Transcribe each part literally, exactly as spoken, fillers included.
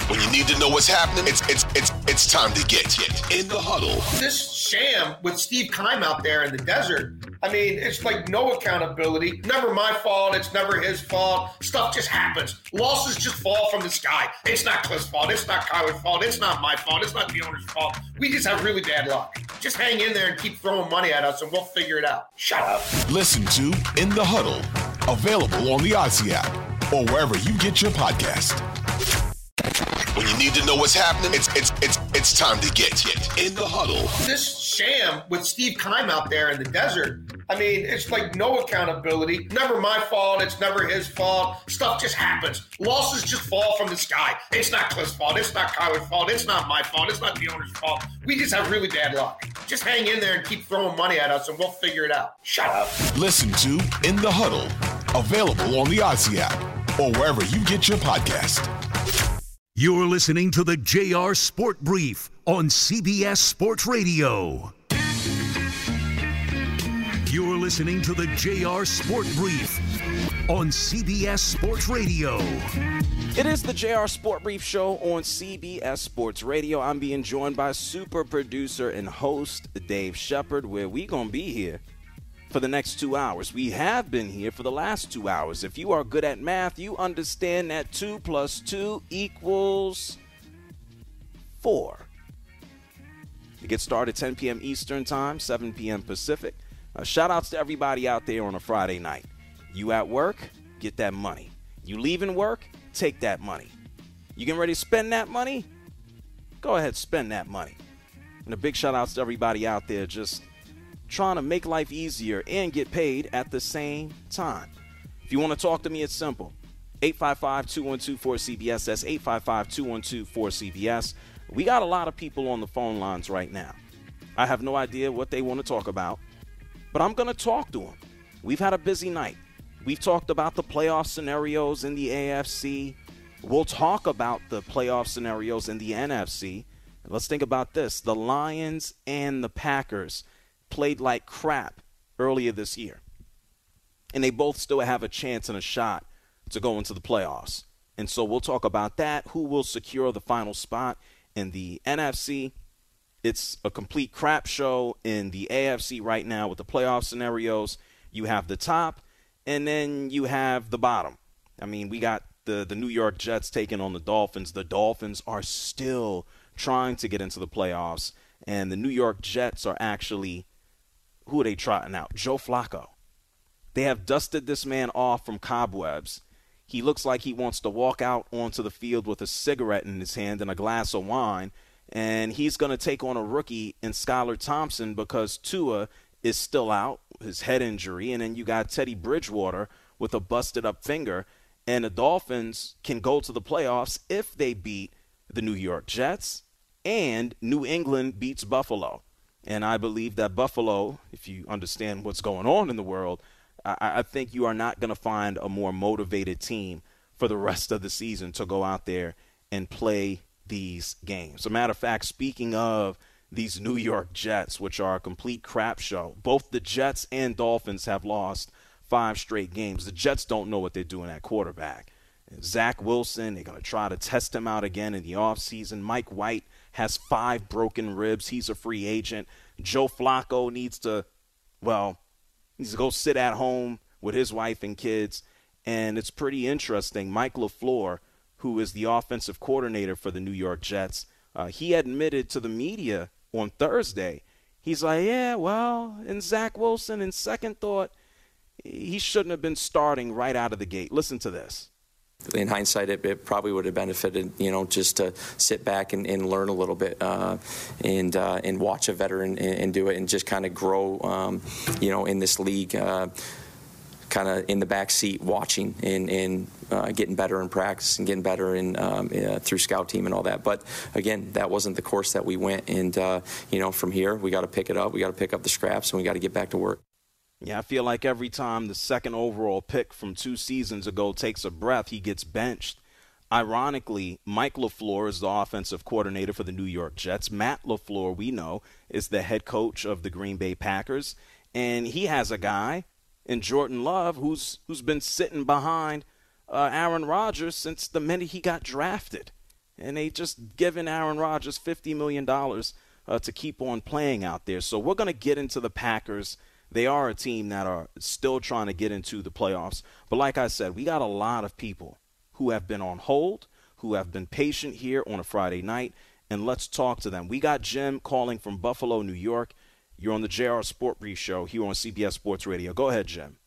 When you need to know what's happening, it's it's it's it's time to get in the huddle. This sham with Steve Keim out there in the desert, I mean, it's like no accountability. Never my fault. It's never his fault. Stuff just happens. Losses just fall from the sky. It's not Cliff's fault. It's not Kyler's fault. It's not my fault. It's not the owner's fault. We just have really bad luck. Just hang in there and keep throwing money at us, and we'll figure it out. Shut up. Listen to In the Huddle, available on the Odyssey app or wherever you get your podcast. When you need to know what's happening, it's it's it's it's time to get in the huddle. This sham with Steve Keim out there in the desert, I mean, it's like no accountability. Never my fault. It's never his fault. Stuff just happens. Losses just fall from the sky. It's not Cliff's fault. It's not Kyler's fault. It's not my fault. It's not the owner's fault. We just have really bad luck. Just hang in there and keep throwing money at us, and we'll figure it out. Shut up. Listen to In the Huddle, available on the Odyssey app or wherever you get your podcast. You're listening to the J R Sport Brief on C B S Sports Radio. You're listening to the J R Sport Brief on C B S Sports Radio. It is the J R Sport Brief Show on C B S Sports Radio. I'm being joined by super producer and host Dave Shepard, where we gonna be here for the next two hours. We have been here for the last two hours. If you are good at math, you understand that two plus two equals four. It gets started ten p.m. Eastern Time, seven p.m. Pacific. Uh, shout outs to everybody out there on a Friday night. You at work, get that money. You leaving work, take that money. You getting ready to spend that money? Go ahead, spend that money. And a big shout outs to everybody out there just trying to make life easier and get paid at the same time. If you want to talk to me, it's simple. eight five five, two one two, four C B S. That's eight five five, two one two, four C B S. We got a lot of people on the phone lines right now. I have no idea what they want to talk about, but I'm going to talk to them. We've had a busy night. We've talked about the playoff scenarios in the A F C. We'll talk about the playoff scenarios in the N F C. Let's think about this. The Lions and the Packers played like crap earlier this year, and they both still have a chance and a shot to go into the playoffs. And so we'll talk about that, who will secure the final spot in the N F C. It's a complete crap show in the A F C right now with the playoff scenarios. You have the top, and then you have the bottom. I mean, we got the, the New York Jets taking on the Dolphins. The Dolphins are still trying to get into the playoffs, and the New York Jets are actually – who are they trotting out? Joe Flacco. They have dusted this man off from cobwebs. He looks like he wants to walk out onto the field with a cigarette in his hand and a glass of wine, and he's going to take on a rookie in Skylar Thompson because Tua is still out, his head injury, and then you got Teddy Bridgewater with a busted-up finger, and the Dolphins can go to the playoffs if they beat the New York Jets and New England beats Buffalo. And I believe that Buffalo, if you understand what's going on in the world, I, I think you are not going to find a more motivated team for the rest of the season to go out there and play these games. As a matter of fact, speaking of these New York Jets, which are a complete crap show, both the Jets and Dolphins have lost five straight games. The Jets don't know what they're doing at quarterback. Zach Wilson, they're going to try to test him out again in the offseason. Mike White has five broken ribs. He's a free agent. Joe Flacco needs to, well, needs to go sit at home with his wife and kids. And it's pretty interesting. Mike LaFleur, who is the offensive coordinator for the New York Jets, uh, he admitted to the media on Thursday, he's like, yeah, well, and Zach Wilson, in second thought, he shouldn't have been starting right out of the gate. Listen to this. In hindsight, it, it probably would have benefited, you know, just to sit back and, and learn a little bit uh, and uh, and watch a veteran and, and do it and just kind of grow, um, you know, in this league, uh, kind of in the back seat watching and, and uh, getting better in practice and getting better in um, uh, through scout team and all that. But again, that wasn't the course that we went. And, uh, you know, from here, we got to pick it up. We got to pick up the scraps and we got to get back to work. Yeah, I feel like every time the second overall pick from two seasons ago takes a breath, he gets benched. Ironically, Mike LaFleur is the offensive coordinator for the New York Jets. Matt LaFleur, we know, is the head coach of the Green Bay Packers. And he has a guy in Jordan Love who's who's been sitting behind uh, Aaron Rodgers since the minute he got drafted. and they just given Aaron Rodgers fifty million dollars uh, to keep on playing out there. So we're going to get into the Packers. They are a team that are still trying to get into the playoffs. But like I said, we got a lot of people who have been on hold, who have been patient here on a Friday night, and let's talk to them. We got Jim calling from Buffalo, New York. You're on the J R Sport Brief Show here on C B S Sports Radio. Go ahead, Jim.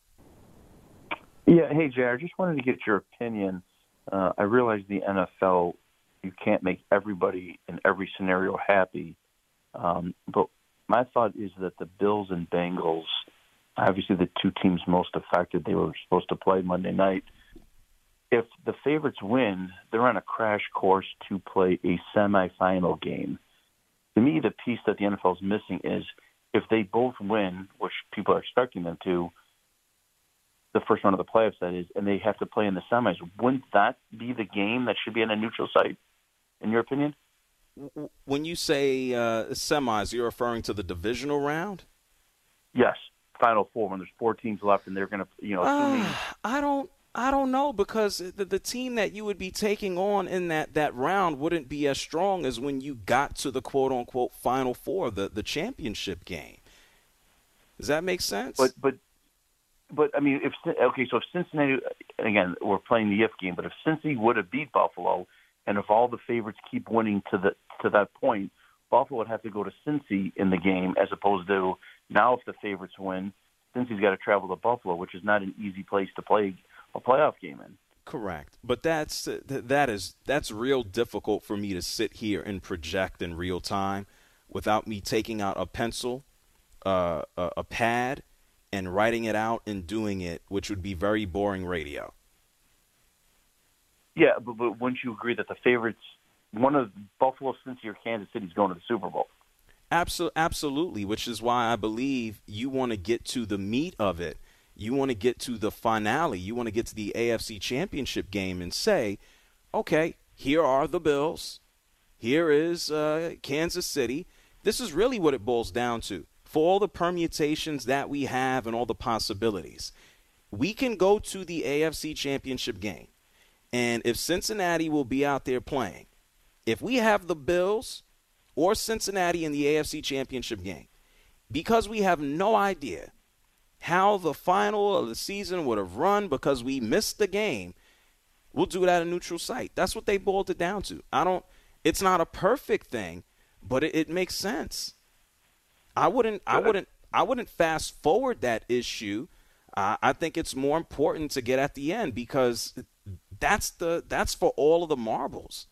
Yeah, hey, J R, just wanted to get your opinion. Uh, I realize the N F L, you can't make everybody in every scenario happy, um, but my thought is that the Bills and Bengals, obviously the two teams most affected, they were supposed to play Monday night. If the favorites win, they're on a crash course to play a semifinal game. To me, the piece that the N F L is missing is if they both win, which people are expecting them to, the first round of the playoffs, that is, and they have to play in the semis, wouldn't that be the game that should be on a neutral site, in your opinion? When you say uh, semis, you're referring to the divisional round? Yes, Final Four, when there's four teams left and they're going to, you know, assuming... Uh, I don't I don't know, because the, the team that you would be taking on in that, that round wouldn't be as strong as when you got to the quote-unquote Final Four, the, the championship game. Does that make sense? But, but, but I mean, if okay, so if Cincinnati, again, we're playing the if game, but if Cincy would have beat Buffalo, and if all the favorites keep winning to the to that point, Buffalo would have to go to Cincy in the game, as opposed to now if the favorites win, Cincy's got to travel to Buffalo, which is not an easy place to play a playoff game in. Correct, but that's that is that's real difficult for me to sit here and project in real time without me taking out a pencil, uh, a, a pad, and writing it out and doing it, which would be very boring radio. Yeah, but, but wouldn't you agree that the favorites, one of Buffalo, Cincy, or Kansas City is going to the Super Bowl? Absolutely, absolutely, which is why I believe you want to get to the meat of it. You want to get to the finale. You want to get to the A F C Championship game and say, okay, here are the Bills. Here is uh, Kansas City. This is really what it boils down to. For all the permutations that we have and all the possibilities, we can go to the A F C Championship game. And if Cincinnati will be out there playing, if we have the Bills or Cincinnati in the A F C Championship game, because we have no idea how the final of the season would have run because we missed the game, we'll do it at a neutral site. That's what they boiled it down to. I don't – it's not a perfect thing, but it, it makes sense. I wouldn't I wouldn't I wouldn't fast forward that issue. Uh, I think it's more important to get at the end because that's the that's for all of the marbles.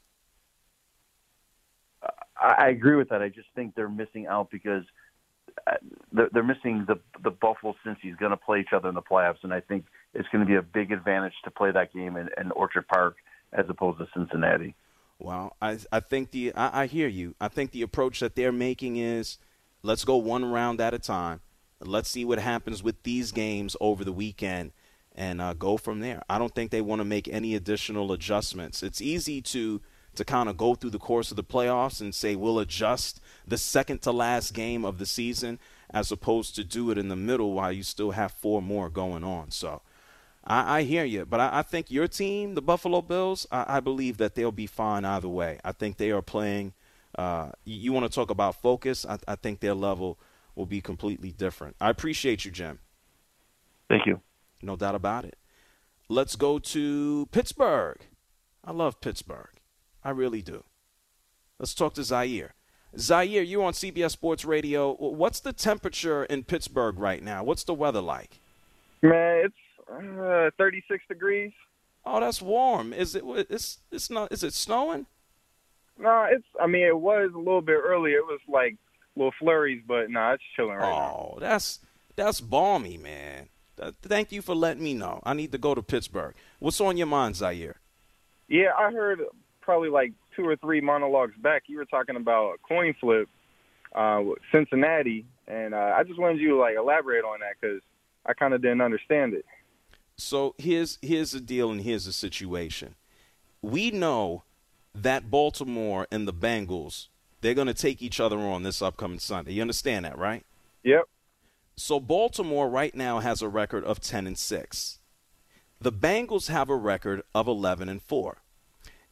I, I agree with that. I just think they're missing out because they're, they're missing the the Buffalo Cincy is going to play each other in the playoffs, and I think it's going to be a big advantage to play that game in, in Orchard Park as opposed to Cincinnati. Well, I I think the I, I hear you. I think the approach that they're making is let's go one round at a time. Let's see what happens with these games over the weekend and uh, go from there. I don't think they want to make any additional adjustments. It's easy to to kind of go through the course of the playoffs and say we'll adjust the second to last game of the season as opposed to do it in the middle while you still have four more going on. So I, I hear you. But I, I think your team, the Buffalo Bills, I, I believe that they'll be fine either way. I think they are playing uh, – you, you want to talk about focus? I, I think their level – will be completely different. I appreciate you, Jim. Thank you. No doubt about it. Let's go to Pittsburgh. I love Pittsburgh. I really do. Let's talk to Zaire. Zaire, you're on C B S Sports Radio. What's the temperature in Pittsburgh right now? What's the weather like? Man, it's uh, thirty-six degrees. Oh, that's warm. Is it? It's it's not. Is it snowing? No, it's. I mean, it was a little bit earlier. It was like little flurries, but nah, it's chilling right oh, now. Oh, that's that's balmy, man. Uh, thank you for letting me know. I need to go to Pittsburgh. What's on your mind, Zaire? Yeah, I heard probably like two or three monologues back. You were talking about a coin flip uh, with Cincinnati, and uh, I just wanted you to like elaborate on that because I kind of didn't understand it. So here's here's the deal, and here's the situation. We know that Baltimore and the Bengals, they're going to take each other on this upcoming Sunday. You understand that, right? Yep. So Baltimore right now has a record of ten and six. The Bengals have a record of eleven and four.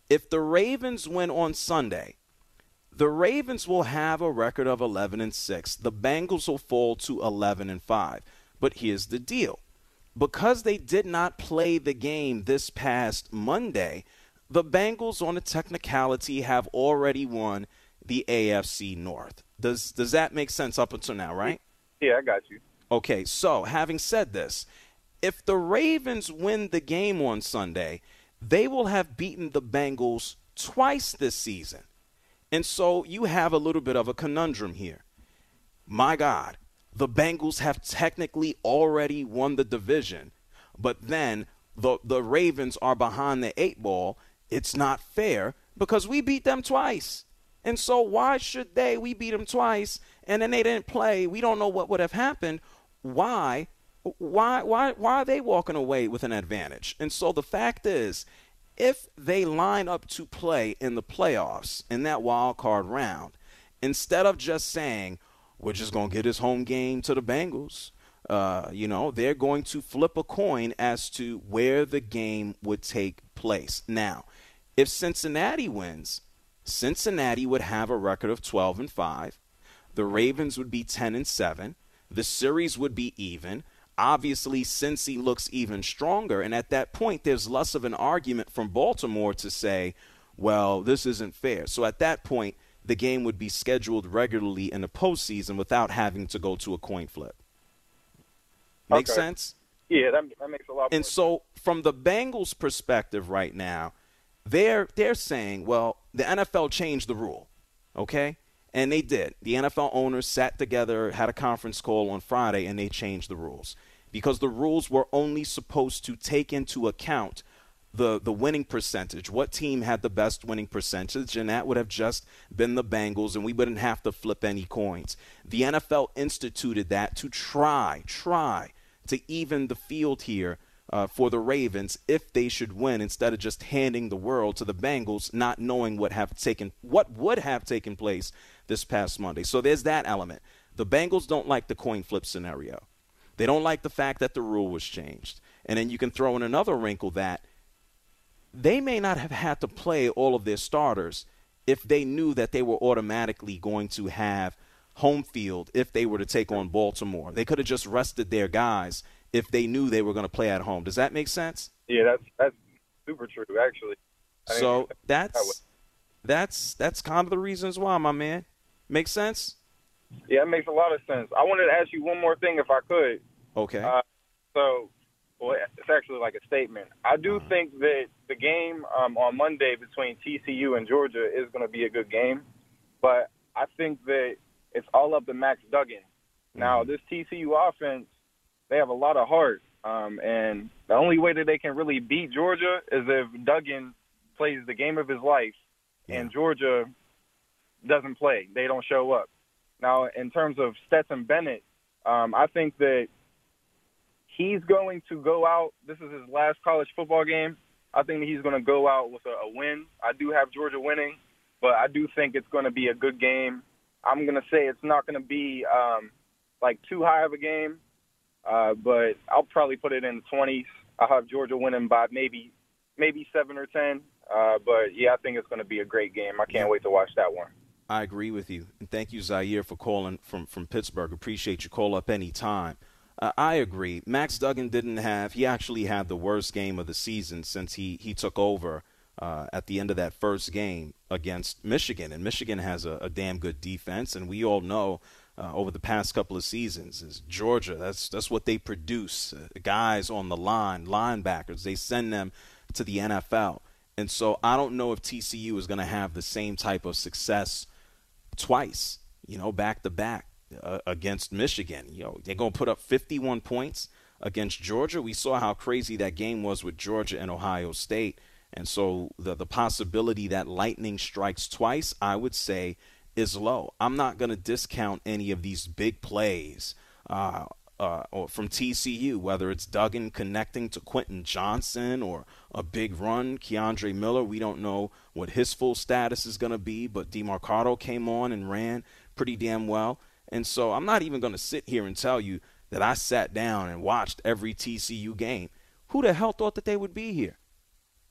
If the Ravens win on Sunday, the Ravens will have a record of eleven and six. The Bengals will fall to eleven and five. But here's the deal. Because they did not play the game this past Monday, the Bengals on a technicality have already won the A F C North. Does does that make sense up until now, right? Yeah, I got you. Okay, so having said this, if the Ravens win the game on Sunday, they will have beaten the Bengals twice this season. And so you have a little bit of a conundrum here. My God, the Bengals have technically already won the division, but then the, the Ravens are behind the eight ball. It's not fair because we beat them twice. And so why should they? We beat them twice, and then they didn't play. We don't know what would have happened. Why? Why? Why? Why are they walking away with an advantage? And so the fact is, if they line up to play in the playoffs in that wild card round, instead of just saying, we're just going to get this home game to the Bengals, uh, you know, they're going to flip a coin as to where the game would take place. Now, if Cincinnati wins, Cincinnati would have a record of twelve and five. The Ravens would be ten and seven. The series would be even. Obviously, Cincy looks even stronger, and at that point, there's less of an argument from Baltimore to say, well, this isn't fair. So at that point, the game would be scheduled regularly in the postseason without having to go to a coin flip. Make okay. sense? Yeah, that, that makes a lot of sense. And so from the Bengals' perspective right now, they're they're saying, well, the N F L changed the rule, okay? And they did. The N F L owners sat together, had a conference call on Friday, and they changed the rules because the rules were only supposed to take into account the, the winning percentage, what team had the best winning percentage, and that would have just been the Bengals, and we wouldn't have to flip any coins. The N F L instituted that to try, try to even the field here uh, for the Ravens if they should win, instead of just handing the world to the Bengals, not knowing what have taken, what would have taken place this past Monday. So there's that element. The Bengals don't like the coin flip scenario. They don't like the fact that the rule was changed. And then you can throw in another wrinkle that they may not have had to play all of their starters if they knew that they were automatically going to have home field if they were to take on Baltimore. They could have just rested their guys if they knew they were going to play at home. Does that make sense? Yeah, that's that's super true, actually. I so that's that's that's kind of the reasons why, my man. Make sense? Yeah, it makes a lot of sense. I wanted to ask you one more thing, if I could. Okay. Uh, so, well, it's actually like a statement. I do uh-huh. think that the game um, on Monday between T C U and Georgia is going to be a good game, but I think that it's all up to Max Duggan. Now, this T C U offense, they have a lot of heart, um, and the only way that they can really beat Georgia is if Duggan plays the game of his life yeah. and Georgia doesn't play. They don't show up. Now, in terms of Stetson Bennett, um, I think that he's going to go out. This is his last college football game. I think that he's going to go out with a, a win. I do have Georgia winning, but I do think it's going to be a good game. I'm going to say it's not going to be um, like too high of a game, uh, but I'll probably put it in the twenties. I'll have Georgia winning by maybe maybe seven or ten. Uh, but, yeah, I think it's going to be a great game. I can't wait to watch that one. I agree with you. And thank you, Zaire, for calling from, from Pittsburgh. Appreciate you. Call up any time. Uh, I agree. Max Duggan didn't have – he actually had the worst game of the season since he, he took over uh, at the end of that first game against Michigan. And Michigan has a, a damn good defense, and we all know uh, over the past couple of seasons is Georgia. That's, that's what they produce, uh, guys on the line, linebackers. They send them to the N F L. And so I don't know if T C U is going to have the same type of success twice, you know, back to back uh, against Michigan. You know, they're going to put up fifty-one points against Georgia. We saw how crazy that game was with Georgia and Ohio State. And so the, the possibility that lightning strikes twice, I would say, is low. I'm not going to discount any of these big plays uh, uh, or from T C U, whether it's Duggan connecting to Quentin Johnson or a big run, Keandre Miller. We don't know what his full status is going to be, but DeMarcado came on and ran pretty damn well. And so I'm not even going to sit here and tell you that I sat down and watched every T C U game. Who the hell thought that they would be here?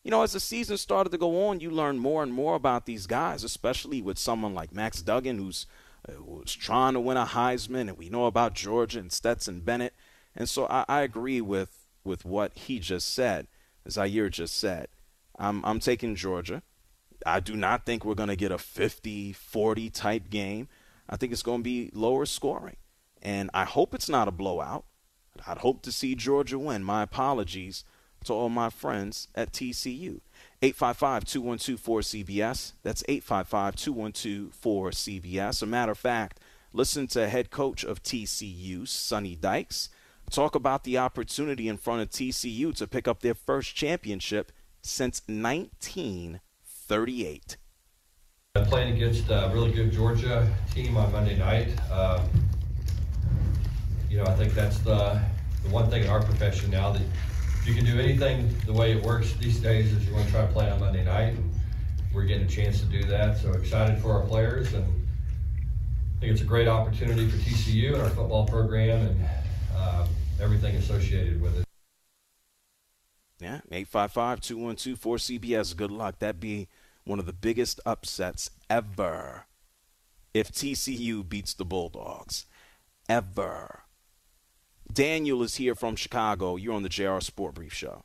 you know, as the season started to go on, you learn more and more about these guys, especially with someone like Max Duggan, who's uh, who's trying to win a Heisman, and we know about Georgia and Stetson Bennett. And so I, I agree with, with what he just said, Zaire just said. I'm, I'm taking Georgia. I do not think we're going to get a fifty forty type game. I think it's going to be lower scoring. And I hope it's not a blowout. I'd hope to see Georgia win. My apologies to all my friends at T C U. eight five five, two one two, four C B S. That's eight five five, two one two, four C B S. A matter of fact, listen to head coach of T C U, Sonny Dykes, talk about the opportunity in front of T C U to pick up their first championship since nineteen thirty-eight. Playing against a really good Georgia team on Monday night. Um, you know, I think that's the, the one thing in our profession now, that you can do anything the way it works these days is you want to try to play on Monday night, and we're getting a chance to do that. So excited for our players, and I think it's a great opportunity for T C U and our football program and um, everything associated with it. Yeah, eight five five, two one two, four C B S. Good luck. That'd be one of the biggest upsets ever if T C U beats the Bulldogs. Ever. Daniel is here from Chicago. You're on the J R Sport Brief Show.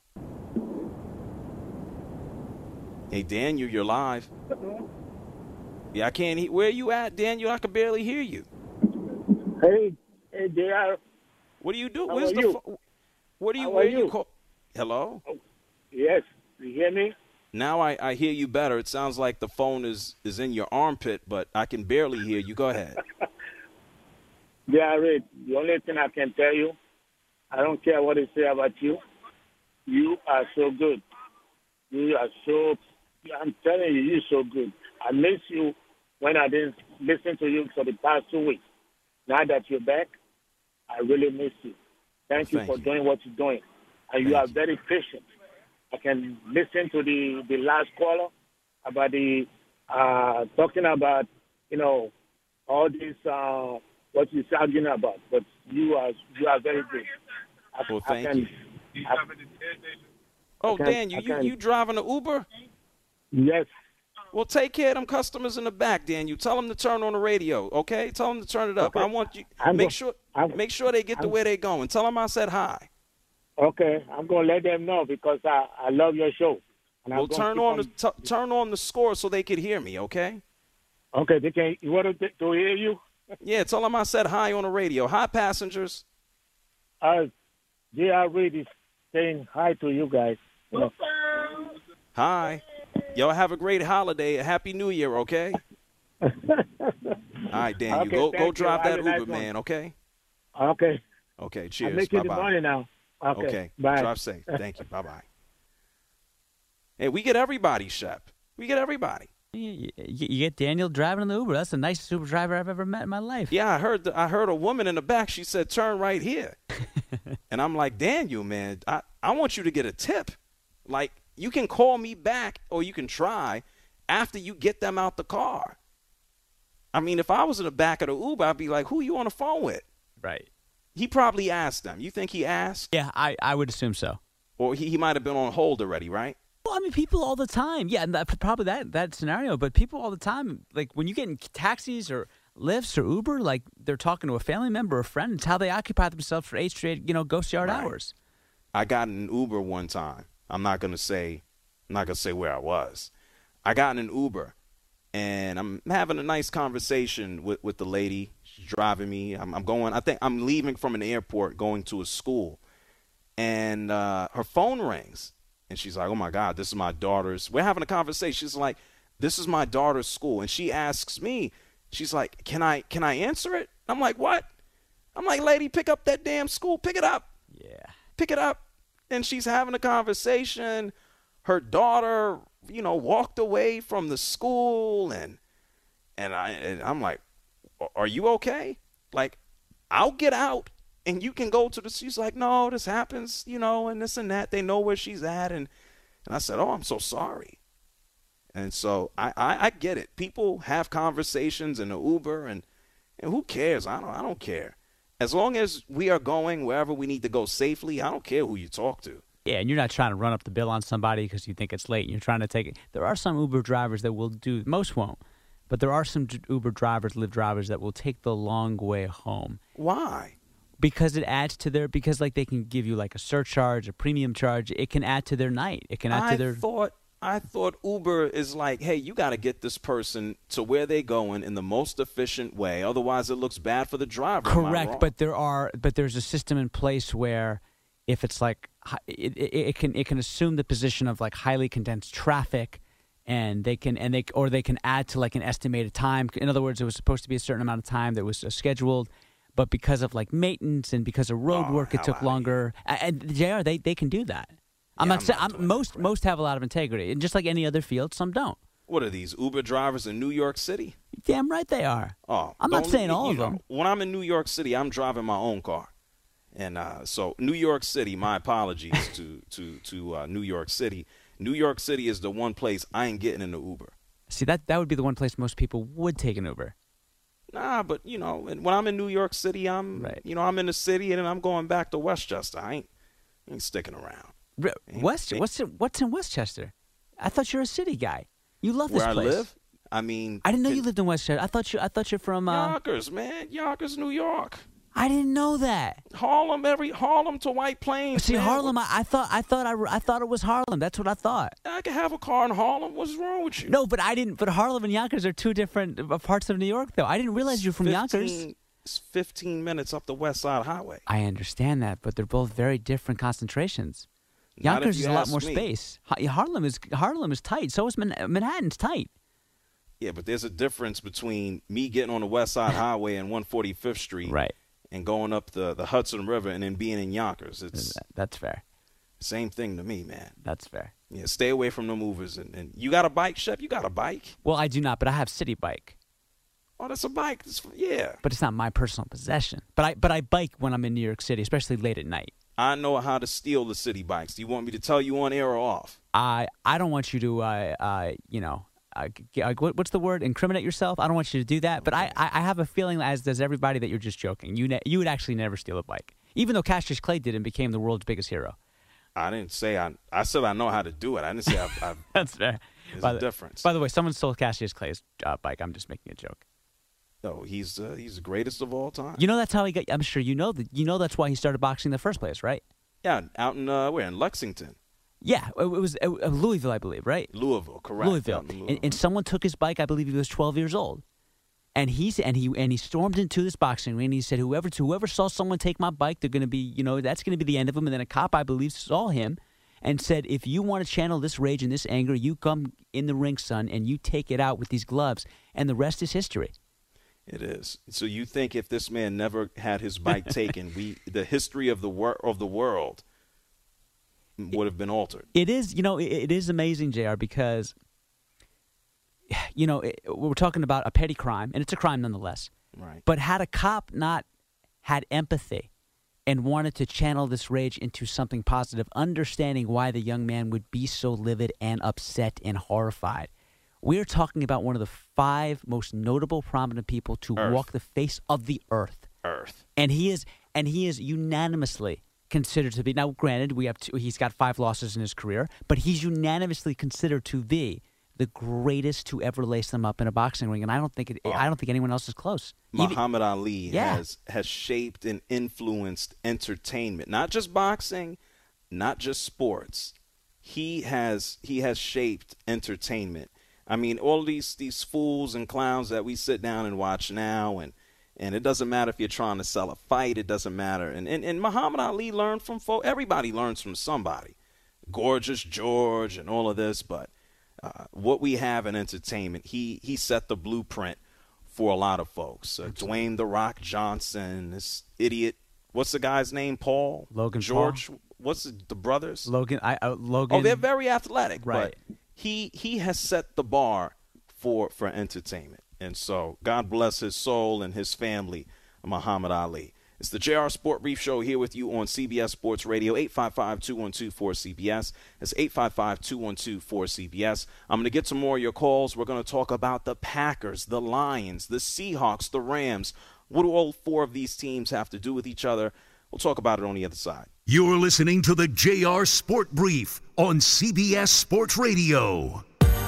Hey, Daniel, you're live. Yeah, I can't hear. Where are you at, Daniel? I can barely hear you. Hey, hey, J R. What do you do? How Where's are the? you? Fo- what do you? How where are you? you? Call- Hello. Yes, you hear me? Now I, I hear you better. It sounds like the phone is, is in your armpit, but I can barely hear you. Go ahead. Yeah, Ray, the only thing I can tell you, I don't care what they say about you. You are so good. You are so, I'm telling you, you're so good. I miss you when I didn't listen to you for the past two weeks. Now that you're back, I really miss you. Thank you Thank for you. doing what you're doing. And you Thank are you. very patient. I can listen to the, the last caller about the uh, talking about, you know, all this, uh, what he's arguing about. But you are you are very good. I, Well, thank I can, you. I, Oh, can- Dan, you, I you, can- you driving an Uber? yes. Well, take care of them customers in the back, Dan. You tell them to turn on the radio, okay? Tell them to turn it up. Okay. I want you I'm make go- sure I'm- make sure they get to I'm- where they're going. Tell them I said hi. Okay, I'm going to let them know because I, I love your show. And I'm Well, gonna turn keep on the t- turn on the score so they could hear me, okay? Okay, they can, you want to, to hear you? Yeah, tell them I said hi on the radio. Hi, passengers. Uh, J R Reed is saying hi to you guys. You know. Hi. Y'all have a great holiday. A Happy New Year, okay? All right, Dan, you Okay, go thank go you. drive Have that a nice Uber, one. man, okay? Okay. Okay, I'm cheers. making the Bye-bye. money now. Okay. Okay. Bye. Drive safe. Thank you. Bye-bye. Hey, we get everybody, Shep. We get everybody. You, you you get Daniel driving in the Uber. That's the nicest Uber driver I've ever met in my life. Yeah, I heard the, I heard a woman in the back. She said, turn right here. And I'm like, Daniel, man, I, I want you to get a tip. Like, you can call me back or you can try after you get them out the car. I mean, if I was in the back of the Uber, I'd be like, who you on the phone with? Right. He probably asked them. You think he asked? Yeah, I, I would assume so. Or he, he might have been on hold already, right? Well, I mean, people all the time. Yeah, and that, probably that that scenario. But people all the time, like when you get in taxis or Lyfts or Uber, like they're talking to a family member or a friend. It's how they occupy themselves for eight straight, you know, ghost yard Right. hours. I got in an Uber one time. I'm not gonna say, I'm not gonna say where I was. I got in an Uber, and I'm having a nice conversation with, with the lady. She's driving me. I'm, I'm going. I think I'm leaving from an airport, going to a school, and uh, her phone rings, and she's like, "Oh my God, this is my daughter's." We're having a conversation. She's like, "This is my daughter's school," and she asks me, she's like, "Can I can I answer it?" I'm like, "What?" I'm like, "Lady, pick up that damn school. Pick it up." Yeah. Pick it up. And she's having a conversation. Her daughter, you know, walked away from the school, and and I and I'm like, are you okay? Like, I'll get out and you can go to the. She's like, no, this happens, you know, and this and that. They know where she's at, and and I said, oh, I'm so sorry. And so I, I, I get it. People have conversations in the Uber, and and who cares? I don't I don't care. As long as we are going wherever we need to go safely, I don't care who you talk to. Yeah, and you're not trying to run up the bill on somebody because you think it's late and you're trying to take it. There are some Uber drivers that will do, most won't, but there are some Uber drivers, Lyft drivers that will take the long way home. Why? Because it adds to their, because like they can give you like a surcharge, a premium charge. It can add to their night. It can add I to their. thought, I thought Uber is like, hey, you got to get this person to where they're going in the most efficient way. Otherwise, it looks bad for the driver. Am I Correct, wrong? but there are, but there's a system in place where if it's like, it, it, it can it can assume the position of like highly condensed traffic, and they can and they or they can add to like an estimated time. In other words, it was supposed to be a certain amount of time that was uh, scheduled, but because of like maintenance and because of road Oh, work, it hell took outta longer. And J R, they they can do that. I'm Yeah, not I'm saying not I'm, doing most that crap. most have a lot of integrity, and just like any other field, some don't. What are these Uber drivers in New York City? Damn right they are. Oh, I'm not don't- saying all you of know, them. When I'm in New York City, I'm driving my own car, and uh, so New York City. My apologies to to to uh, New York City. New York City is the one place I ain't getting in the Uber. See, that that would be the one place most people would take an Uber. Nah, but you know, and when I'm in New York City, I'm Right. you know I'm in the city, and then I'm going back to Westchester. I ain't ain't sticking around. Re- West, what's in, what's in Westchester? I thought you're a city guy. You love this Where I place. live, I mean, I didn't know it- you lived in Westchester. I thought you. I thought you're from. Uh, Yonkers, man, Yonkers, New York. I didn't know that. Harlem, every Harlem to White Plains. See, man. Harlem. I, I thought. I thought. I, I thought it was Harlem. That's what I thought. I could have a car in Harlem. What's wrong with you? No, but I didn't. But Harlem and Yonkers are two different uh, parts of New York, though. I didn't realize you're from Yonkers. fifteen It's fifteen minutes up the West Side Highway. I understand that, but they're both very different concentrations. Not if Yonkers you is a lot ask more me. space. Ha- Harlem is Harlem is tight. So is Man- Manhattan's tight. Yeah, but there's a difference between me getting on the West Side Highway and one forty-fifth Street, Right. and going up the, the Hudson River and then being in Yonkers. It's That- That's fair. the same thing to me, man. That's fair. Yeah, stay away from the movers. And, and you got a bike, Shep? You got a bike? Well, I do not, but I have City Bike. Oh, that's a bike. That's, yeah. But it's not my personal possession. But I but I bike when I'm in New York City, especially late at night. I know how to steal the city bikes. Do you want me to tell you on air or off? I I don't want you to uh, uh you know uh, g- uh, what, what's the word, incriminate yourself. I don't want you to do that. But I, I I have a feeling, as does everybody, that you're just joking. You ne- you would actually never steal a bike, even though Cassius Clay did and became the world's biggest hero. I didn't say I. I said I know how to do it. I didn't say I've. I've That's fair. There's by a the, difference. By the way, someone stole Cassius Clay's uh, bike. I'm just making a joke. no, he's uh, he's the greatest of all time. You know that's how he got. I'm sure you know that. You know that's why he started boxing in the first place, right? Yeah, out in uh, where in Lexington, Yeah, it, it was uh, Louisville, I believe, right? Louisville, correct? Louisville. Out in And, Louisville. and someone took his bike. I believe he was twelve years old, and he's and he and he stormed into this boxing ring. And he said, "Whoever whoever saw someone take my bike, they're going to be, you know, that's going to be the end of him." And then a cop, I believe, saw him and said, "If you want to channel this rage and this anger, you come in the ring, son, and you take it out with these gloves." And the rest is history. It is. So you think if this man never had his bike taken, we the history of the wor- of the world would have been altered. It is, you know, it, it is amazing, J R, because, you know, it, we're talking about a petty crime, and it's a crime nonetheless. Right. But had a cop not had empathy and wanted to channel this rage into something positive, understanding why the young man would be so livid and upset and horrified, we're talking about one of the five most notable, prominent people to Earth. walk the face of the earth. Earth. And he is, and he is unanimously considered to be. Now, granted, we have two, he's got five losses in his career, but he's unanimously considered to be the greatest to ever lace them up in a boxing ring. And I don't think it, I don't think anyone else is close. Even- Muhammad Ali Yeah. has has shaped and influenced entertainment, not just boxing, not just sports. He has he has shaped entertainment. I mean, all these these fools and clowns that we sit down and watch now, and and it doesn't matter if you're trying to sell a fight. It doesn't matter. And and, and Muhammad Ali learned from folk. Everybody learns from somebody. Gorgeous George and all of this, but uh, what we have in entertainment, he he set the blueprint for a lot of folks. Uh, Dwayne The Rock Johnson, this idiot. What's the guy's name? Paul Logan George. Paul. What's it, the brothers? Logan, I, uh, Logan. Oh, they're very athletic, Right. but he he has set the bar for for entertainment, and so God bless his soul and his family, Muhammad Ali. It's the J R Sport Brief Show here with you on C B S Sports Radio, eight five five, two one two, four C B S. That's eight five five, two one two, four C B S. I'm going to get some more of your calls. We're going to talk about the Packers, the Lions, the Seahawks, the Rams. What do all four of these teams have to do with each other? We'll talk about it on the other side. You're listening to the J R Sport Brief on C B S Sports Radio.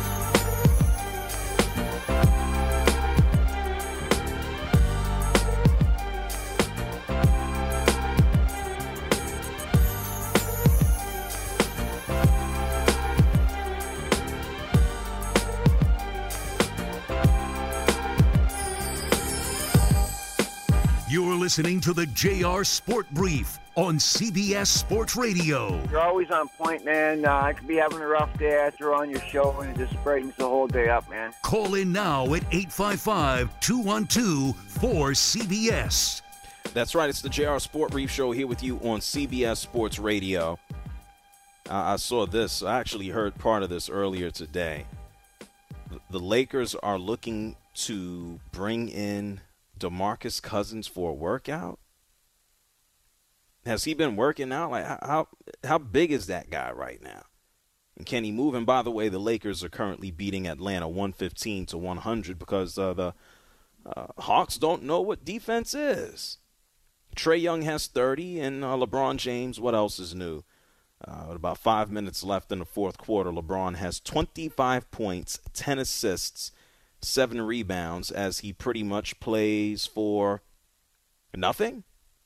You're listening to the J R Sport Brief on C B S Sports Radio. You're always on point, man. Uh, I could be having a rough day after on your show, and it just brightens the whole day up, man. Call in now at eight five five, two one two, four C B S. That's right. It's the J R Sport Brief Show here with you on C B S Sports Radio. Uh, I saw this. I actually heard part of this earlier today. The Lakers are looking to bring in DeMarcus Cousins for a workout. Has he been working out? Like how how big is that guy right now? And can he move? And by the way, the Lakers are currently beating Atlanta one fifteen to one hundred because uh, the uh, Hawks don't know what defense is. Trae Young has thirty, and uh, LeBron James, what else is new? Uh, with about five minutes left in the fourth quarter, LeBron has twenty-five points, ten assists, seven rebounds, as he pretty much plays for nothing.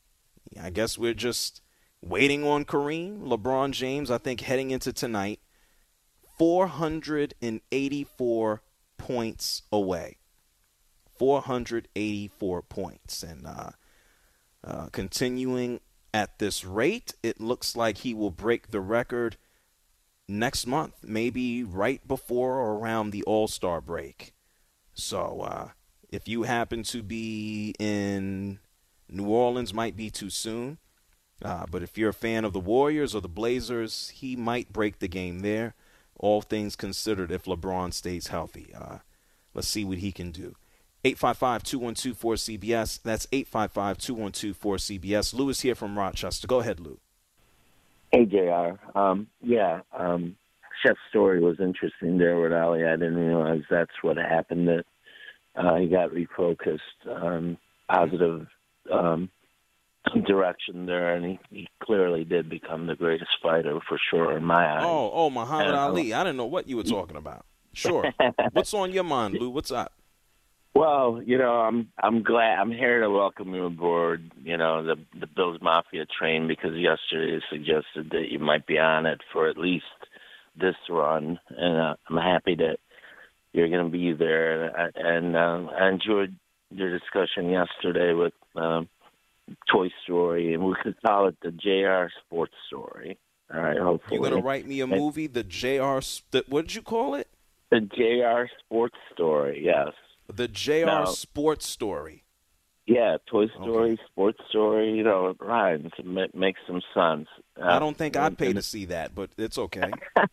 I guess we're just waiting on Kareem. LeBron James, I think, heading into tonight, four hundred eighty-four points away. four hundred eighty-four points. And uh, uh, continuing at this rate, it looks like he will break the record next month, maybe right before or around the All-Star break. So uh, if you happen to be in New Orleans, might be too soon. Uh, but if you're a fan of the Warriors or the Blazers, he might break the game there. All things considered, if LeBron stays healthy. Uh, let's see what he can do. eight five five, two one two, four C B S. That's eight five five, two one two, four C B S. Lou is here from Rochester. Go ahead, Lou. Hey, J R. Um, yeah, um, Chef's story was interesting there with Ali. I didn't realize that's what happened, that uh, he got refocused, um, positive um, direction there, and he, he clearly did become the greatest fighter for sure in my eyes. Oh, oh, Muhammad and, Ali. I didn't know what you were talking about. Sure. What's on your mind, Lou? What's up? Well, you know, I'm I'm glad I'm here to welcome you aboard, you know, the the Bills Mafia train, because yesterday you suggested that you might be on it for at least this run, and uh, I'm happy that you're going to be there. And uh, I enjoyed your discussion yesterday with um, Toy Story, and we could call it the J R Sports Story. All right, hopefully. You're going to write me a movie, the J R, the, what did you call it? The J R Sports Story, yes. The J R Now, Sports Story. Yeah, Toy Story, Okay. Sports Story, you know, it rhymes. It ma- makes some sense. Uh, I don't think I'd pay to see that, but it's okay.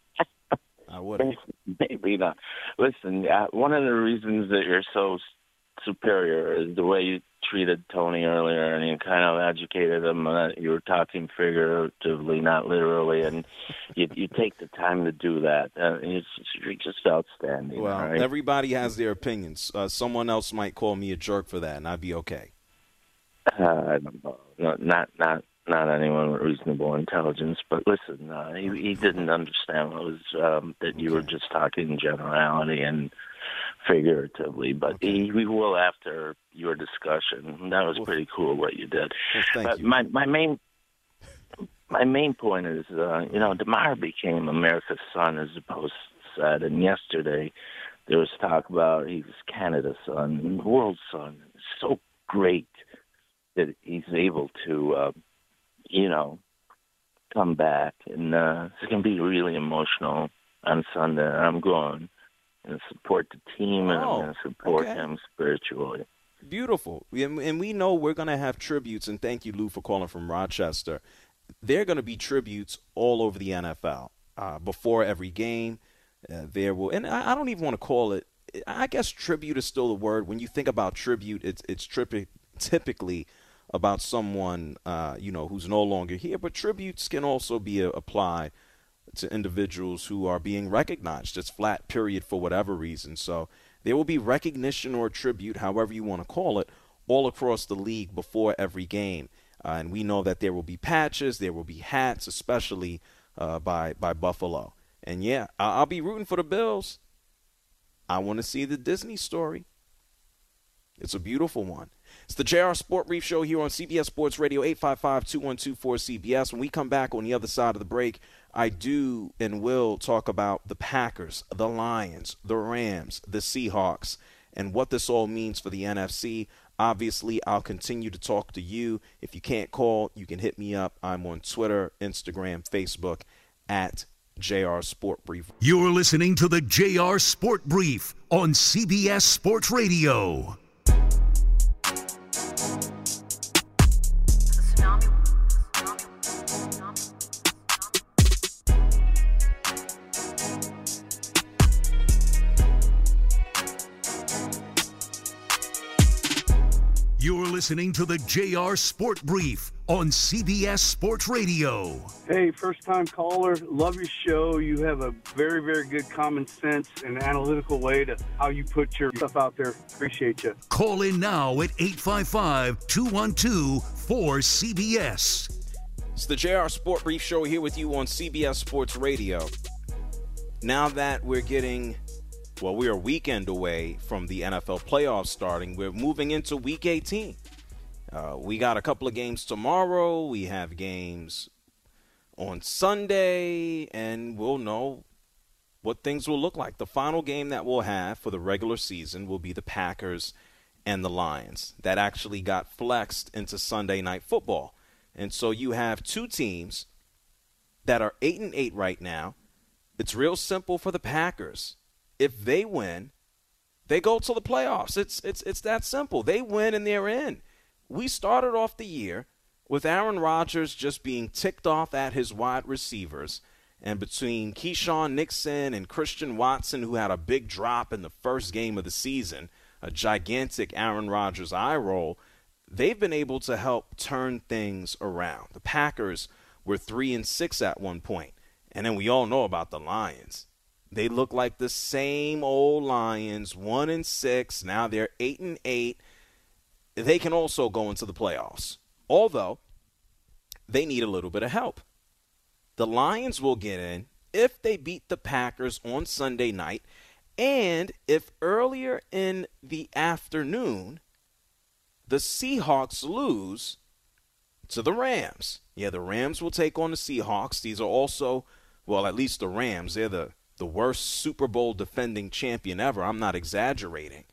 I wouldn't. Maybe not. Listen, uh, one of the reasons that you're so s- superior is the way you treated Tony earlier, and you kind of educated him. Uh, you were talking figuratively, not literally, and you, you take the time to do that. Uh, it's, you're just outstanding. Well, all right? everybody has their opinions. Uh, someone else might call me a jerk for that, and I'd be okay. Uh, I don't know. No, not not not anyone with reasonable intelligence. But listen, uh, he, he didn't understand what was um, that you were just talking in generality and figuratively. But he, we will after your discussion. That was pretty cool what you did. Well, thank Uh, you. my my main my main point is, uh, you know, DeMar became America's son, as the Post said, and yesterday there was talk about he's Canada's son and the world's son. It's so great that he's able to, uh, you know, come back. And uh, it's going to be really emotional on Sunday. I'm going to support the team, and Oh, I'm going to support okay. him spiritually. Beautiful. And, and we know we're going to have tributes, and thank you, Lou, for calling from Rochester. There are going to be tributes all over the N F L uh, before every game. Uh, there will, and I, I don't even want to call it, I guess tribute is still the word. When you think about tribute, it's it's tripi- typically about someone, uh, you know, who's no longer here. But tributes can also be uh, applied to individuals who are being recognized, just flat period, for whatever reason. So there will be recognition or tribute, however you want to call it, all across the league before every game. Uh, and we know that there will be patches, there will be hats, especially uh, by by Buffalo. And, yeah, I- I'll be rooting for the Bills. I want to see the Disney story. It's a beautiful one. It's the J R Sport Brief Show here on C B S Sports Radio, eight five five, two one two, four C B S. When we come back on the other side of the break, I do and will talk about the Packers, the Lions, the Rams, the Seahawks, and what this all means for the N F C. Obviously, I'll continue to talk to you. If you can't call, you can hit me up. I'm on Twitter, Instagram, Facebook, at J R Sport Brief. You're listening to the J R Sport Brief on C B S Sports Radio. You're listening to the J R Sport Brief on C B S Sports Radio. Hey, first-time caller, love your show. You have a very, very good common sense and analytical way to how you put your stuff out there. Appreciate you. Call in now at eight five five, two one two, four C B S. It's the J R Sport Brief Show here with you on C B S Sports Radio. Now that we're getting... Well, we're a weekend away from the N F L playoffs starting. We're moving into Week eighteen. Uh, we got a couple of games tomorrow. We have games on Sunday, and we'll know what things will look like. The final game that we'll have for the regular season will be the Packers and the Lions. That actually got flexed into Sunday Night Football. And so you have two teams that are eight and eight right now. It's real simple for the Packers. If they win, they go to the playoffs. It's it's it's that simple. They win and they're in. We started off the year with Aaron Rodgers just being ticked off at his wide receivers. And between Keyshawn Nixon and Christian Watson, who had a big drop in the first game of the season, a gigantic Aaron Rodgers eye roll, they've been able to help turn things around. The Packers were three and six at one point. And then we all know about the Lions. They look like the same old Lions, one and six. Now they're eight and eight. They can also go into the playoffs, although they need a little bit of help. The Lions will get in if they beat the Packers on Sunday night, and if earlier in the afternoon the Seahawks lose to the Rams. Yeah, the Rams will take on the Seahawks. These are also, well, at least the Rams, they're the the worst Super Bowl defending champion ever. I'm not exaggerating.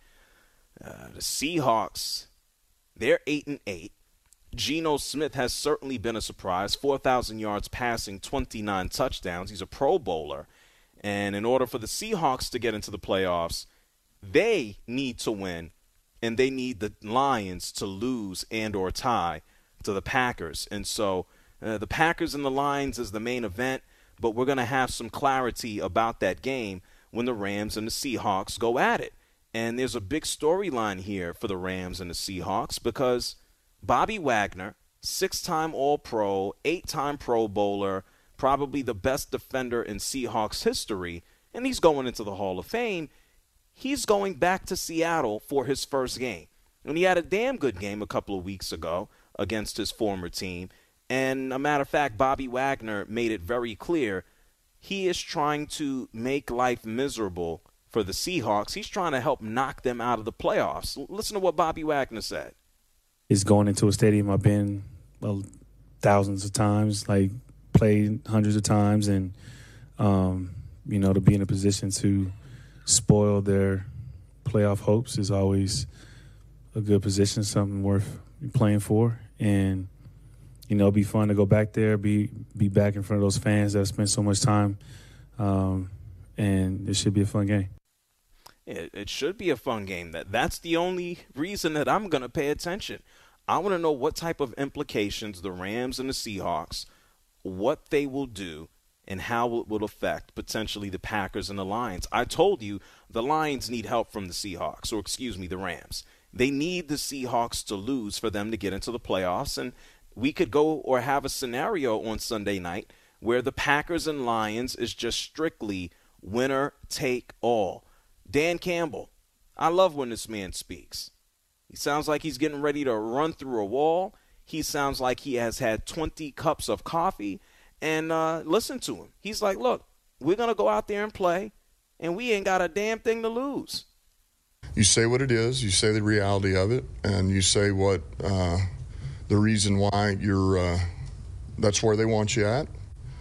Uh, the Seahawks, they're eight and eight. Geno Smith has certainly been a surprise. four thousand yards passing, twenty-nine touchdowns. He's a Pro Bowler. And in order for the Seahawks to get into the playoffs, they need to win, and they need the Lions to lose and or tie to the Packers. And so uh, the Packers and the Lions is the main event. But we're going to have some clarity about that game when the Rams and the Seahawks go at it. And there's a big storyline here for the Rams and the Seahawks because Bobby Wagner, six-time All-Pro, eight-time Pro Bowler, probably the best defender in Seahawks history, and he's going into the Hall of Fame. He's going back to Seattle for his first game. And he had a damn good game a couple of weeks ago against his former team. And a matter of fact, Bobby Wagner made it very clear he is trying to make life miserable for the Seahawks. He's trying to help knock them out of the playoffs. Listen to what Bobby Wagner said. It's going into a stadium I've been well, thousands of times, like played hundreds of times, and, um, you know, to be in a position to spoil their playoff hopes is always a good position, something worth playing for. And you know, it'd be fun to go back there, be be back in front of those fans that spent so much time, um, and it should be a fun game. It, it should be a fun game. That That's the only reason that I'm going to pay attention. I want to know what type of implications the Rams and the Seahawks, what they will do, and how it will affect potentially the Packers and the Lions. I told you the Lions need help from the Seahawks, or excuse me, the Rams. They need the Seahawks to lose for them to get into the playoffs, and we could go or have a scenario on Sunday night where the Packers and Lions is just strictly winner take all. Dan Campbell, I love when this man speaks. He sounds like he's getting ready to run through a wall. he sounds like he has had twenty cups of coffee. And uh, listen to him. He's like, look, we're going to go out there and play, and we ain't got a damn thing to lose. You say what it is. You say the reality of it, and you say what uh, the reason why you're uh, that's where they want you at.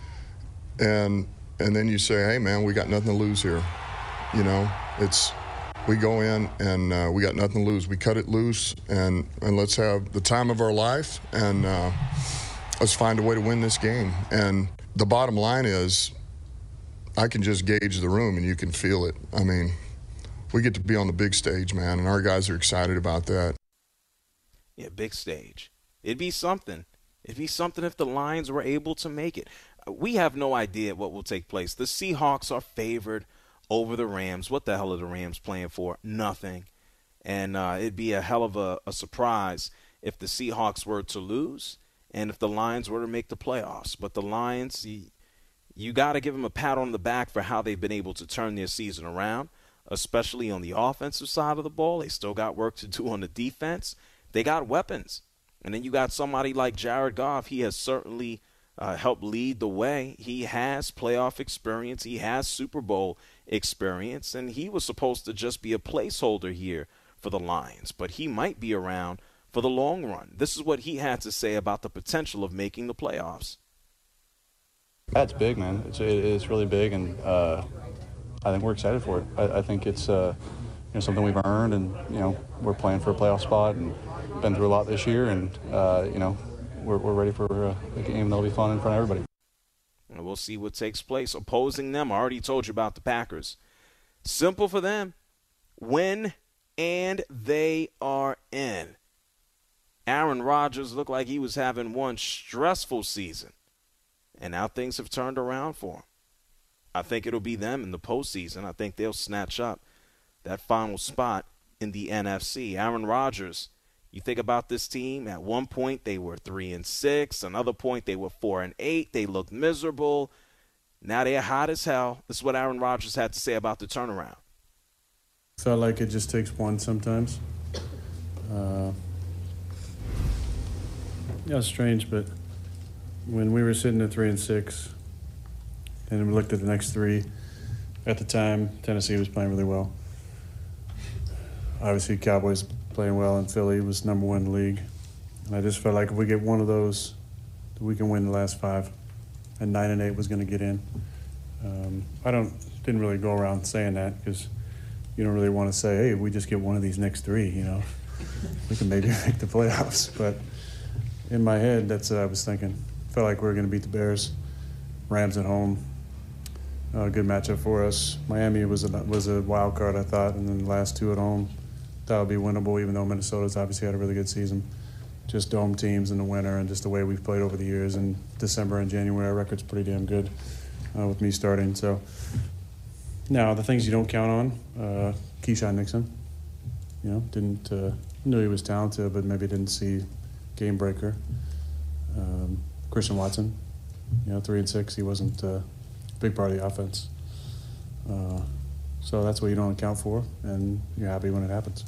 And and then you say, hey, man, we got nothing to lose here. You know, it's we go in and uh, we got nothing to lose. We cut it loose, and, and let's have the time of our life, and uh, let's find a way to win this game. And the bottom line is I can just gauge the room, and you can feel it. I mean, we get to be on the big stage, man, and our guys are excited about that. Yeah, big stage. It'd be something. It'd be something if the Lions were able to make it. We have no idea what will take place. The Seahawks are favored over the Rams. What the hell are the Rams playing for? Nothing. And uh, it'd be a hell of a, a surprise if the Seahawks were to lose and if the Lions were to make the playoffs. But the Lions, you, you got to give them a pat on the back for how they've been able to turn their season around, especially on the offensive side of the ball. They still got work to do on the defense. They got weapons. And then you got somebody like Jared Goff. He has certainly uh, helped lead the way. He has playoff experience. He has Super Bowl experience. And he was supposed to just be a placeholder here for the Lions. But he might be around for the long run. This is what he had to say about the potential of making the playoffs. That's big, man. It's, it's really big, and uh, I think we're excited for it. I, I think it's uh, you know, something we've earned, and you know we're playing for a playoff spot and been through a lot this year, and uh, you know we're, we're ready for a, a game that'll be fun in front of everybody. And we'll see what takes place. Opposing them, I already told you about the Packers. Simple for them. Win, and they are in. Aaron Rodgers looked like he was having one stressful season, and now things have turned around for him. I think it'll be them in the postseason. I think they'll snatch up that final spot in the N F C. Aaron Rodgers, you think about this team, at one point they were three and six, another point they were four and eight. They looked miserable. Now they're hot as hell. This is what Aaron Rodgers had to say about the turnaround. Felt like it just takes one sometimes. Uh, yeah, it's strange, but when we were sitting at three and six, and we looked at the next three, at the time Tennessee was playing really well. Obviously, Cowboys playing well, and Philly was number one in the league. And I just felt like if we get one of those, we can win the last five. And nine and eight was going to get in. Um, I don't didn't really go around saying that because you don't really want to say, hey, if we just get one of these next three, you know, we can maybe make the playoffs. But in my head, that's what I was thinking. Felt like we were going to beat the Bears. Rams at home. A uh, good matchup for us. Miami was a, was a wild card, I thought, and then the last two at home. That would be winnable, even though Minnesota's obviously had a really good season. Just dome teams in the winter and just the way we've played over the years. In December and January, our record's pretty damn good uh, with me starting. So now the things you don't count on, uh, Keyshawn Nixon. You know, didn't uh, knew he was talented, but maybe didn't see game breaker. Um, Christian Watson, you know, three and six, he wasn't a big part of the offense. Uh, so that's what you don't account for, and you're happy when it happens.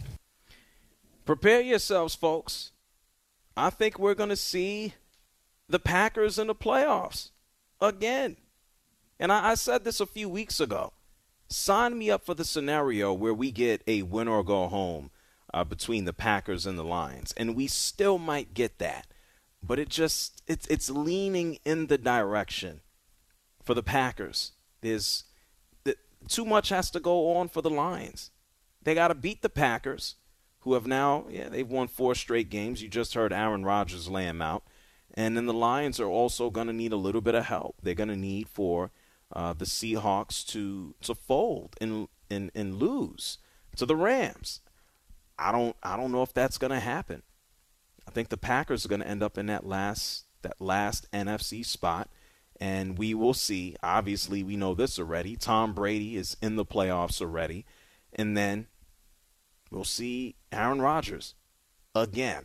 Prepare yourselves, folks. I think we're going to see the Packers in the playoffs again. And I, I said this a few weeks ago. Sign me up for the scenario where we get a win or go home uh, between the Packers and the Lions. And we still might get that. But it just it's it's leaning in the direction for the Packers. There's the, too much has to go on for the Lions. They got to beat the Packers, who have now, yeah, they've won four straight games. You just heard Aaron Rodgers lay them out. And then the Lions are also going to need a little bit of help. They're going to need for uh, the Seahawks to to fold and, and and lose to the Rams. I don't I don't know if that's going to happen. I think the Packers are going to end up in that last that last N F C spot, and we will see. Obviously, we know this already. Tom Brady is in the playoffs already, and then we'll see Aaron Rodgers again.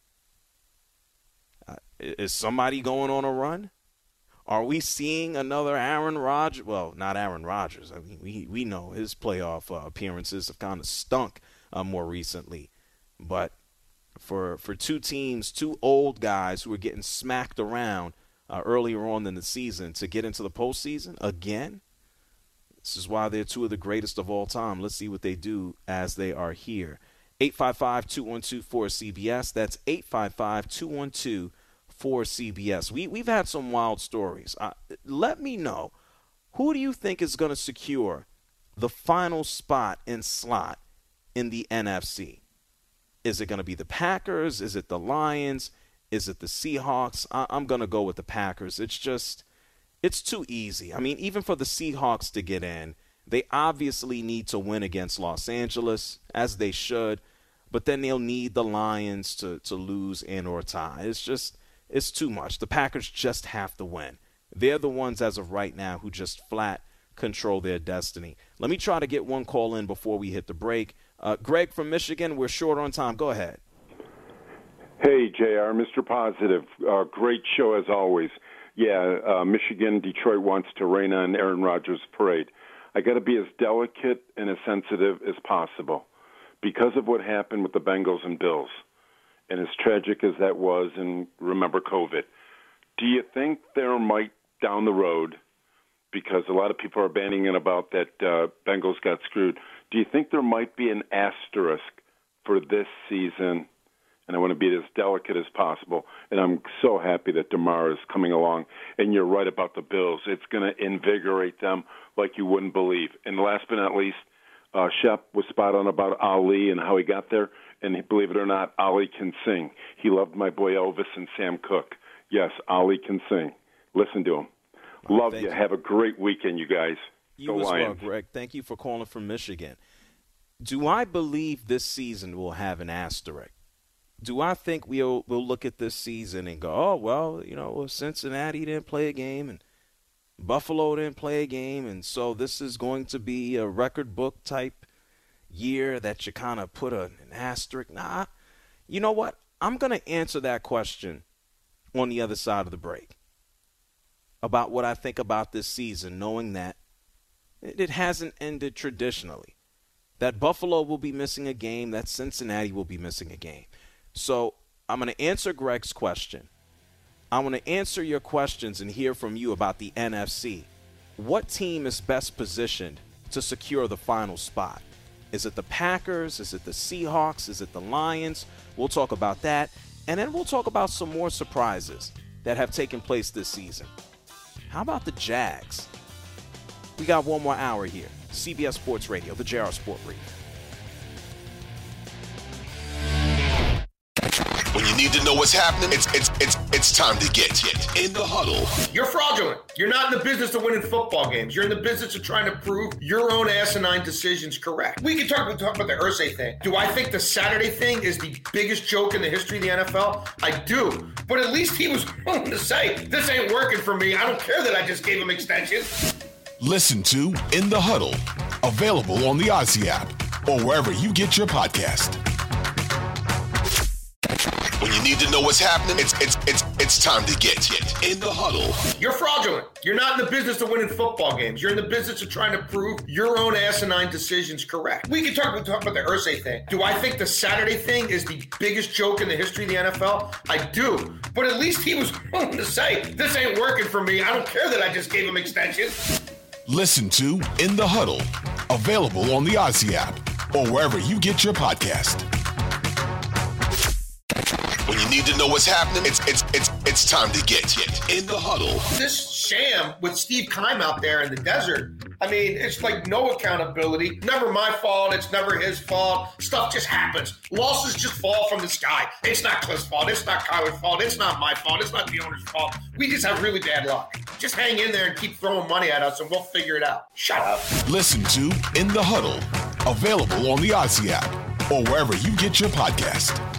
Uh, is somebody going on a run? Are we seeing another Aaron Rodgers? Well, not Aaron Rodgers. I mean, we we know his playoff uh, appearances have kind of stunk uh, more recently, but for for two teams, two old guys who are getting smacked around uh, earlier on in the season to get into the postseason again. This is why they're two of the greatest of all time. Let's see what they do as they are here. eight five five, two one two, four C B S. That's eight five five, two one two, four C B S. We, we've had some wild stories. Uh, let me know, who do you think is going to secure the final spot and slot in the N F C? Is it going to be the Packers? Is it the Lions? Is it the Seahawks? I, I'm going to go with the Packers. It's just, it's too easy. I mean, even for the Seahawks to get in, they obviously need to win against Los Angeles, as they should, but then they'll need the Lions to, to lose and or tie. It's just, it's too much. The Packers just have to win. They're the ones as of right now who just flat control their destiny. Let me try to get one call in before we hit the break. Uh, Greg from Michigan, we're short on time. Go ahead. Hey, J R, Mister Positive. Uh, great show as always. Yeah, uh, Michigan, Detroit wants to rain on Aaron Rodgers' parade. I got to be as delicate and as sensitive as possible because of what happened with the Bengals and Bills, and as tragic as that was, and remember COVID. Do you think there might, down the road, because a lot of people are banning it about that uh, Bengals got screwed, do you think there might be an asterisk for this season? And I want to be as delicate as possible. And I'm so happy that DeMar is coming along. And you're right about the Bills. It's going to invigorate them like you wouldn't believe. And last but not least, uh, Shep was spot on about Ali and how he got there. And believe it or not, Ali can sing. He loved my boy Elvis and Sam Cooke. Yes, Ali can sing. Listen to him. Right, Love you. you. Have a great weekend, you guys. You Go as Lions. well, Greg. Thank you for calling from Michigan. Do I believe this season will have an asterisk? Do I think we'll we'll look at this season and go, oh, well, you know, Cincinnati didn't play a game and Buffalo didn't play a game, and so this is going to be a record book type year that you kind of put a, an asterisk? Nah. You know what? I'm going to answer that question on the other side of the break about what I think about this season, knowing that it hasn't ended traditionally, that Buffalo will be missing a game, that Cincinnati will be missing a game. So I'm going to answer Greg's question. I want to answer your questions and hear from you about the N F C. What team is best positioned to secure the final spot? Is it the Packers? Is it the Seahawks? Is it the Lions? We'll talk about that. And then we'll talk about some more surprises that have taken place this season. How about the Jags? We got one more hour here. C B S Sports Radio, the J R Sport Brief. When you need to know what's happening, it's it's it's it's time to get in the huddle. You're fraudulent. You're not in the business of winning football games. You're in the business of trying to prove your own asinine decisions correct. We can talk, we talk about the Irsay thing. Do I think the Saturday thing is the biggest joke in the history of the N F L? I do. But at least he was willing to say, this ain't working for me. I don't care that I just gave him extensions. Listen to In the Huddle, available on the Odyssey app or wherever you get your podcast. When you need to know what's happening, it's it's it's it's time to get in the huddle. You're fraudulent. You're not in the business of winning football games. You're in the business of trying to prove your own asinine decisions correct. We can talk, we talk about the Irsay thing. Do I think the Saturday thing is the biggest joke in the history of the N F L? I do. But at least he was willing to say, this ain't working for me. I don't care that I just gave him extensions. Listen to In the Huddle, available on the Odyssey app or wherever you get your podcast. When you need to know what's happening, it's it's it's it's time to get in the huddle. This sham with Steve Keim out there in the desert, I mean, it's like no accountability. Never my fault. It's never his fault. Stuff just happens. Losses just fall from the sky. It's not Cliff's fault. It's not Kyler's fault. It's not my fault. It's not the owner's fault. We just have really bad luck. Just hang in there and keep throwing money at us and we'll figure it out. Shut up. Listen to In the Huddle, available on the Odyssey app or wherever you get your podcast.